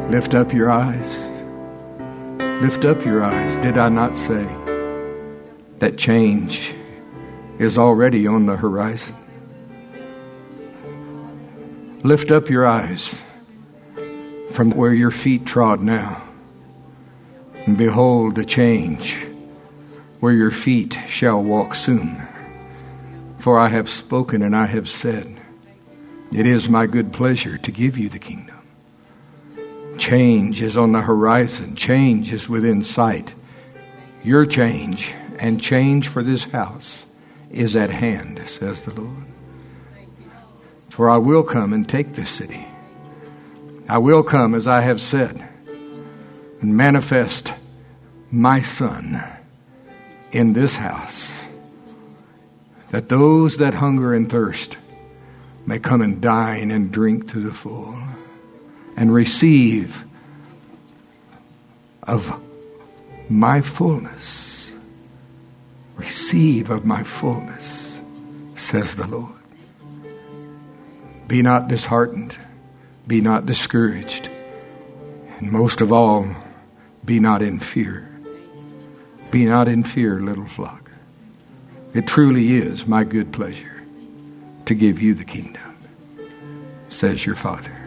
Lift up your eyes. Lift up your eyes. Did I not say that change is already on the horizon? Lift up your eyes from where your feet trod now, and behold the change where your feet shall walk soon. For I have spoken and I have said, it is my good pleasure to give you the kingdom. Change is on the horizon. Change is within sight. Your change and change for this house is at hand, says the Lord. For I will come and take this city. I will come, as I have said, and manifest my Son in this house, that those that hunger and thirst may come and dine and drink to the full, and receive of my fullness. Receive of my fullness, says the Lord. Be not disheartened. Be not discouraged. And most of all, be not in fear. Be not in fear, little flock. It truly is my good pleasure to give you the kingdom, says your Father.